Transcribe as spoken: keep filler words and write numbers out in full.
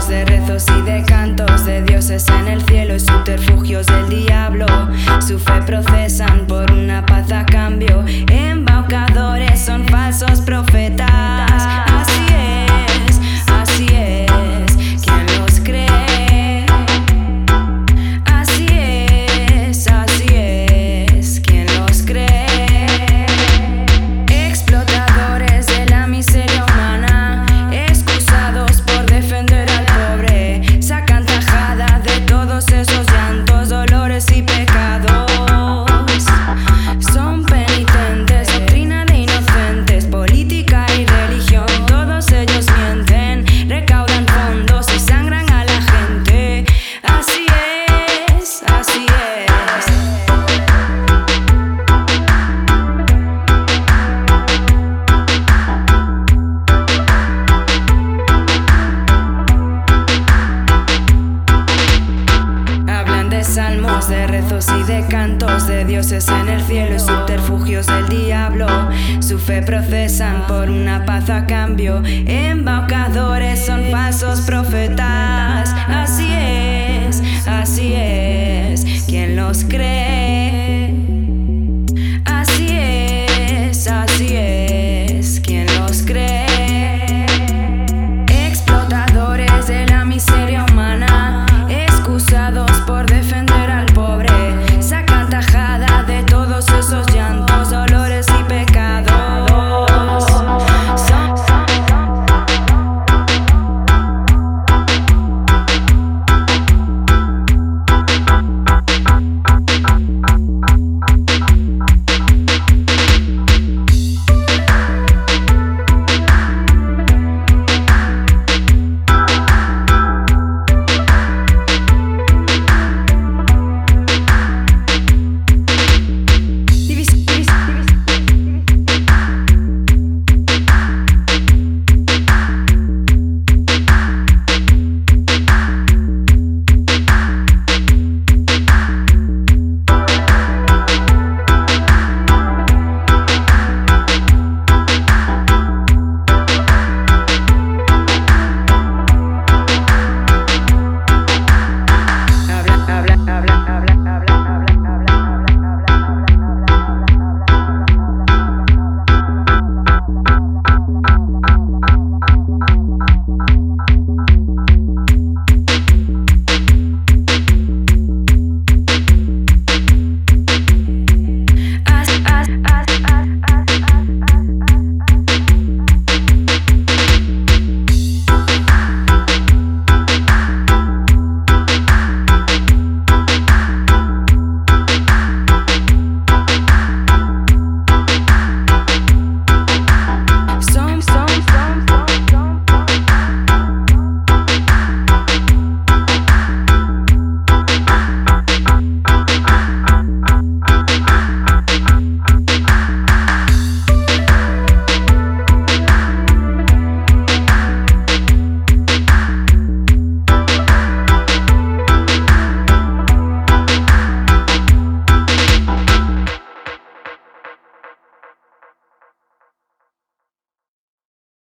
salmos, de rezos y de cantos, de dioses en el cielo y subterfugios del diablo. Su fe procesan por una paz a cambio. Embaucadores son falsos profetas. Así es, así es, ¿quién los cree? Así es, así es, ¿quién los cree? Explotadores de la miseria humana, excusados por defender al pobre, sacan tajada de todos esos llantos, dolores y pecados. Son penitentes, doctrina de inocentes, política y religión, todos ellos mienten, recaudan fondos y sangran a la gente. Así es, así es. Hablan de salmos, de rezos y de cantos, de dioses en el cielo y subterfugios del diablo. Su fe procesan por una paz a cambio. Embaucadores son falsos profetas.